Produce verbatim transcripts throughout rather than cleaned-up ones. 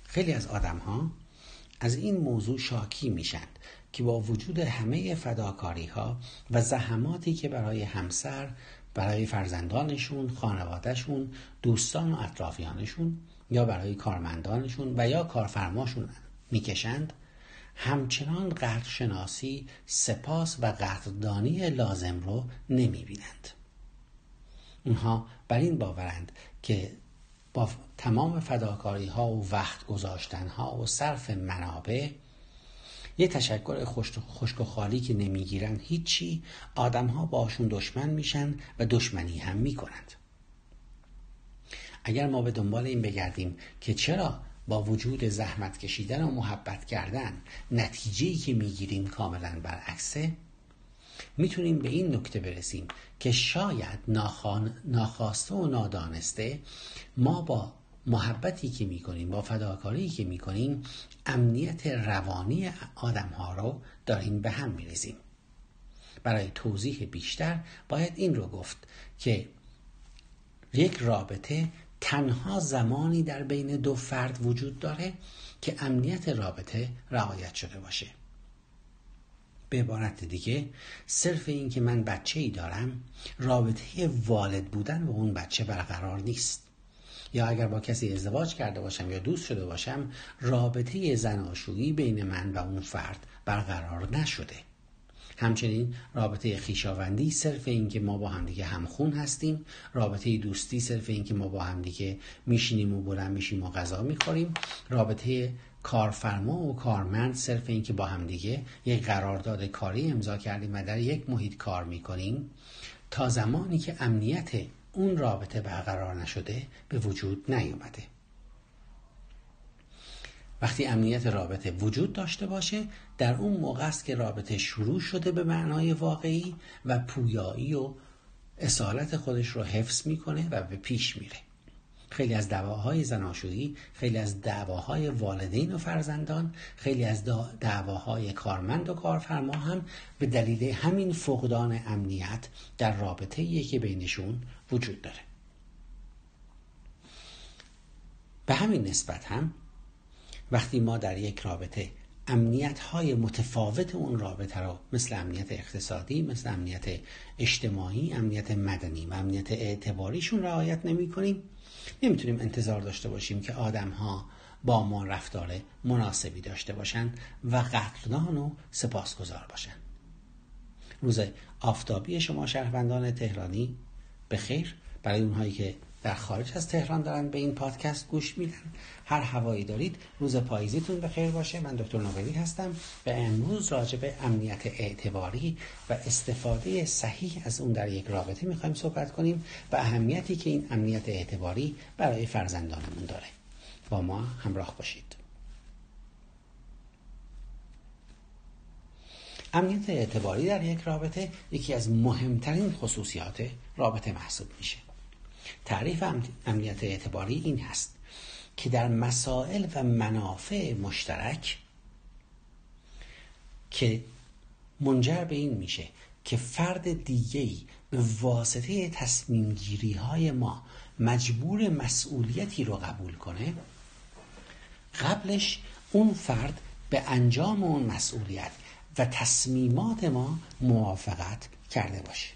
خیلی از آدم ها از این موضوع شاکی میشن که با وجود همه فداکاری ها و زحماتی که برای همسر، برای فرزندانشون، خانوادهشون، دوستان و اطرافیانشون یا برای کارمندانشون و یا کارفرماشون میکشند، همچنان قدرشناسی، سپاس و قدردانی لازم رو نمیبینند. اونها بر این باورند که با تمام فداکاری ها و وقت گذاشتن ها و صرف منابع، یه تشکر خشک و خالی که نمیگیرن هیچی، آدم ها باشون دشمن میشن و دشمنی هم میکنند. اگر ما به دنبال این بگردیم که چرا با وجود زحمت کشیدن و محبت کردن نتیجه‌ای که میگیریم کاملا برعکسه، میتونیم به این نکته برسیم که شاید ناخوان... ناخواسته و نادانسته ما با محبتی که میکنیم، با فداکاری که میکنیم، امنیت روانی آدمها رو داریم به هم میریزیم. برای توضیح بیشتر باید این رو گفت که یک رابطه تنها زمانی در بین دو فرد وجود داره که امنیت رابطه رعایت شده باشه. به عبارت دیگه، صرف این که من بچه‌ای دارم، رابطه والد بودن با اون بچه برقرار نیست. یا اگر با کسی ازدواج کرده باشم یا دوست شده باشم، رابطه زناشویی بین من و اون فرد برقرار نشده. همچنین رابطه خویشاوندی صرف این که ما با همدیگه همخون هستیم، رابطه دوستی صرف این که ما با همدیگه میشینیم و بلند میشیم و غذا میخوریم، رابطه کارفرما و کارمند صرف این که با همدیگه یک قرارداد کاری امضا کردیم و در یک محیط کار میکنیم، تا زمانی که امنیت اون رابطه برقرار نشده به وجود نیومده. وقتی امنیت رابطه وجود داشته باشه، در اون موقع است که رابطه شروع شده به معنای واقعی و پویایی و اصالت خودش رو حفظ میکنه و به پیش میره. خیلی از دعواهای زناشویی، خیلی از دعواهای والدین و فرزندان، خیلی از دعواهای کارمند و کارفرما هم به دلیل همین فقدان امنیت در رابطه‌ای که بینشون وجود داره. به همین نسبت هم وقتی ما در یک رابطه امنیت‌های متفاوت اون رابطه رو مثل امنیت اقتصادی، مثل امنیت اجتماعی، امنیت مدنی و امنیت اعتباریشون رعایت نمی‌کنیم، نمیتونیم انتظار داشته باشیم که آدم‌ها با ما رفتار مناسبی داشته باشن و قدردان و سپاسگزار باشن. روز آفتابی شما شهروندان تهرانی بخیر. برای اونهایی که در خارج از تهران دارن به این پادکست گوش میدن، هر هوایی دارید روز پاییزیتون بخیر باشه. من دکتر نوبلی هستم و امروز راجع به امنیت اعتباری و استفاده صحیح از اون در یک رابطه میخوایم صحبت کنیم و اهمیتی که این امنیت اعتباری برای فرزندانمون داره. با ما همراه باشید. امنیت اعتباری در یک رابطه یکی از مهمترین خصوصیات رابطه محسوب میشه. تعریف امنیت اعتباری این هست که در مسائل و منافع مشترک که منجر به این میشه که فرد دیگه‌ای به واسطه تصمیم گیری های ما مجبور مسئولیتی رو قبول کنه، قبلش اون فرد به انجام اون مسئولیت و تصمیمات ما موافقت کرده باشه.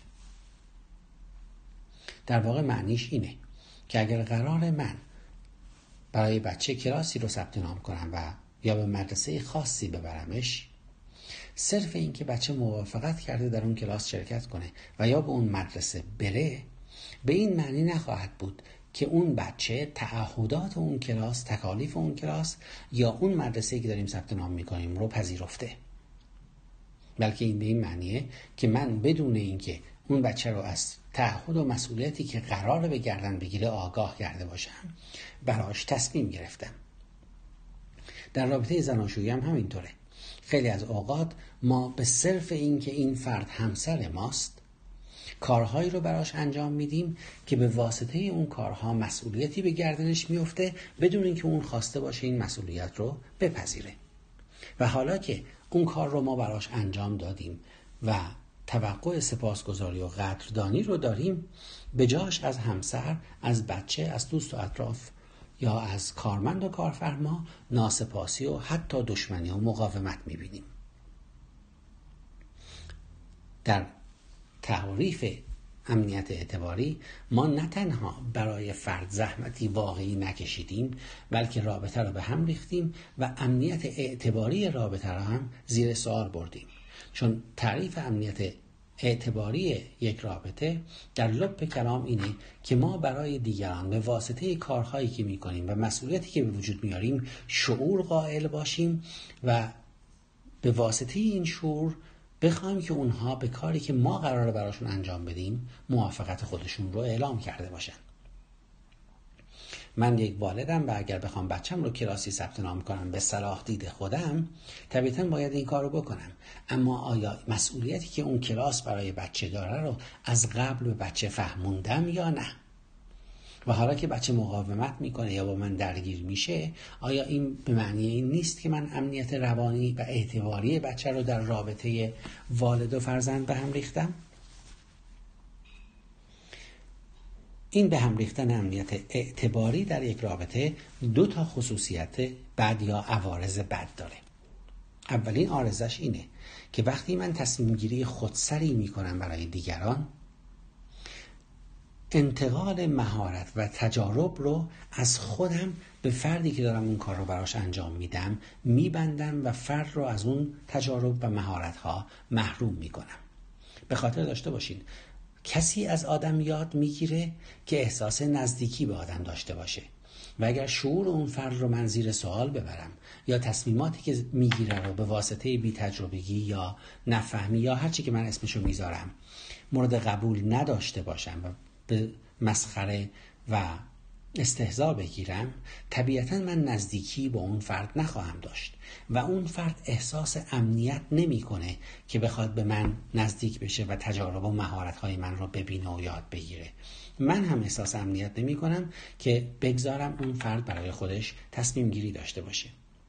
در واقع معنیش اینه که اگر قرار من برای بچه کلاسی رو ثبت نام کنم و یا به مدرسه خاصی ببرمش، صرف این که بچه موافقت کرده در اون کلاس شرکت کنه و یا به اون مدرسه بره، به این معنی نخواهد بود که اون بچه تعهدات اون کلاس، تکالیف اون کلاس یا اون مدرسه‌ای که داریم ثبت نام می‌کنیم رو پذیرفته. بلکه این به این معنیه که من بدون اینکه اون بچه رو از تعهد و مسئولیتی که قراره به گردن بگیره آگاه کرده باشم، براش تصمیم گرفتم. در رابطه زناشویی هم همینطوره. خیلی از اوقات ما به صرف این که این فرد همسر ماست، کارهایی رو براش انجام میدیم که به واسطه اون کارها مسئولیتی به گردنش میفته بدون اینکه اون خواسته باشه این مسئولیت رو بپذیره. و حالا که اون کار رو ما براش انجام دادیم و توقع سپاسگزاری و قدردانی رو داریم، به جاش از همسر، از بچه، از دوست و اطراف یا از کارمند و کارفرما ناسپاسی و حتی دشمنی و مقاومت میبینیم. در تعریف امنیت اعتباری ما نه تنها برای فرد زحمتی واقعی نکشیدیم، بلکه رابطه را به هم ریختیم و امنیت اعتباری رابطه را هم زیر سوال بردیم. چون تعریف امنیت اعتباری یک رابطه در لب کلام اینه که ما برای دیگران به واسطه کارهایی که میکنیم و مسئولیتی که به وجود میاریم شعور قائل باشیم و به واسطه این شعور بخوایم که اونها به کاری که ما قراره براشون انجام بدیم موافقت خودشون رو اعلام کرده باشن. من یک والدم و اگر بخوام بچم رو کلاسی ثبت نام کنم به صلاح دید خودم، طبیعتاً باید این کار رو بکنم. اما آیا مسئولیتی که اون کلاس برای بچه داره رو از قبل به بچه فهموندم یا نه؟ و حالا که بچه مقاومت میکنه یا با من درگیر میشه، آیا این به معنی این نیست که من امنیت روانی و اعتباری بچه رو در رابطه والد و فرزند به هم ریختم؟ این به هم ریختن امنیت اعتباری در یک رابطه دو تا خصوصیت بد یا عوارض بد داره. اولین عارضش اینه که وقتی من تصمیم گیری خودسری میکنم برای دیگران، انتقال مهارت و تجارب رو از خودم به فردی که دارم اون کار رو براش انجام میدم میبندم و فرد رو از اون تجارب و مهارت ها محروم میکنم. به خاطر داشته باشین کسی از آدم یاد میگیره که احساس نزدیکی به آدم داشته باشه و اگر شعور اون فرد رو من زیر سوال ببرم یا تصمیماتی که میگیره رو به واسطه بی تجربگی یا نفهمی یا هرچی که من اسمشو میذارم مورد قبول نداشته باشم و به مسخره و استهزا بگیرم، طبیعتاً من نزدیکی با اون فرد نخواهم داشت و اون فرد احساس امنیت نمیکنه که بخواد به من نزدیک بشه و تجارب و مهارت‌های من رو ببینه و یاد بگیره. من هم احساس امنیت نمیکنم که بگذارم اون فرد برای خودش تصمیم گیری داشته باشه.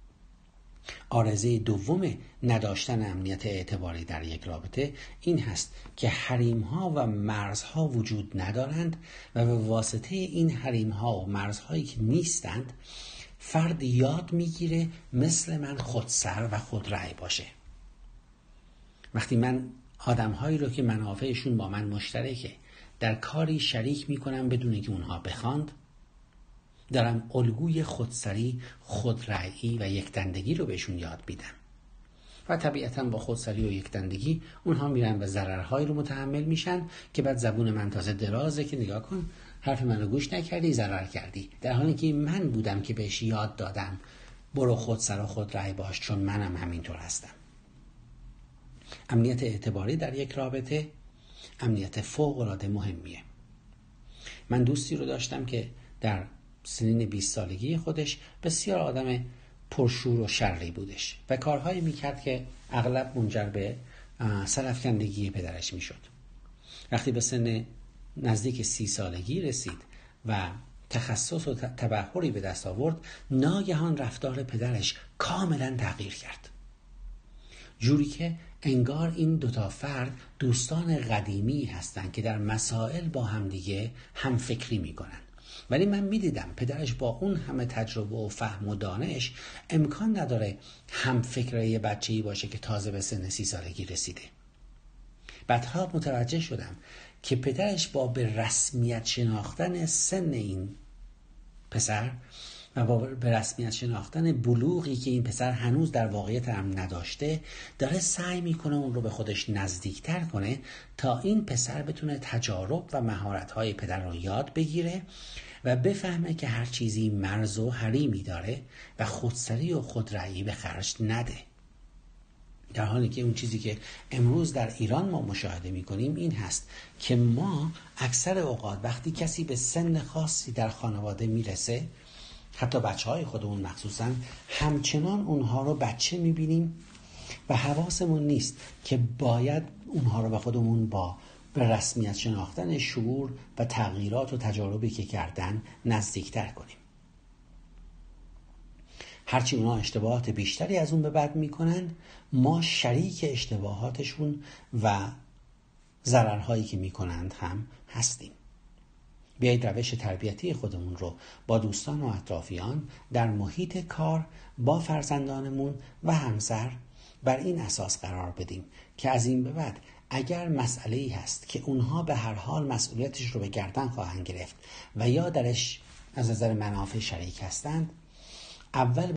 عارضه دوم نداشتن امنیت اعتباری در یک رابطه این هست که حریم‌ها و مرزها وجود ندارند و به واسطه این حریم‌ها و مرزهایی که نیستند فرد یاد میگیره مثل من خودسر و خودرأی باشه. وقتی من آدم‌هایی رو که منافعشون با من مشترکه در کاری شریک میکنم بدون که اونها بخواند، دارم الگوی خودسری، خودرأیی و یکدندگی رو بهشون یاد میدم و طبیعتاً با خودسری و یکدندگی اونها میرن و ضررهایی رو متحمل میشن که بعد زبون من تازه درازه که نگاه کن حرف من رو گوش نکردی ضرر کردی، در حالی که من بودم که بهش یاد دادم برو خودسر و خودرأی باش چون منم همینطور هستم. امنیت اعتباری در یک رابطه امنیت فوق‌العاده مهمیه. من دوستی رو داشتم که در سنین بیست سالگی خودش بسیار آدم پرشور و شرری بودش و کارهایی میکرد که اغلب منجر به سرافکندگی پدرش میشد. وقتی به سن نزدیک سی سالگی رسید و تخصص و تبحری به دست آورد، ناگهان رفتار پدرش کاملا تغییر کرد، جوری که انگار این دوتا فرد دوستان قدیمی هستند که در مسائل با همدیگه هم فکری میکنن. ولی من میدیدم پدرش با اون همه تجربه و فهم و دانش امکان نداره هم فکره یه بچه‌ای باشه که تازه به سن سی سالگی رسیده. بعدها متوجه شدم که پدرش با به رسمیت شناختن سن این پسر و با به رسمیت شناختن بلوغی که این پسر هنوز در واقعیت هم نداشته داره سعی میکنه اون رو به خودش نزدیکتر کنه تا این پسر بتونه تجارب و مهارت‌های پدر رو یاد بگیره و بفهمه که هر چیزی مرز و حریمی داره و خودسری و خودرأیی به خرج نده. در حالی که اون چیزی که امروز در ایران ما مشاهده میکنیم این هست که ما اکثر اوقات وقتی کسی به سن خاصی در خانواده میرسه، حتی بچه های خودمون مخصوصا، همچنان اونها رو بچه میبینیم و حواسمون نیست که باید اونها رو به خودمون با به رسمیت شناختن شعور و تغییرات و تجاربی که کردن نزدیکتر کنیم. هرچی اونا اشتباهات بیشتری از اون به بعد میکنن، ما شریک اشتباهاتشون و ضررهایی که میکنند هم هستیم. بیایید روش تربیتی خودمون رو با دوستان و اطرافیان در محیط کار با فرزندانمون و همسر بر این اساس قرار بدیم که از این به بعد اگر مسئله‌ای هست که اونها به هر حال مسئولیتش رو به گردن خواهند گرفت و یا درش از نظر منافع شریک هستند، اول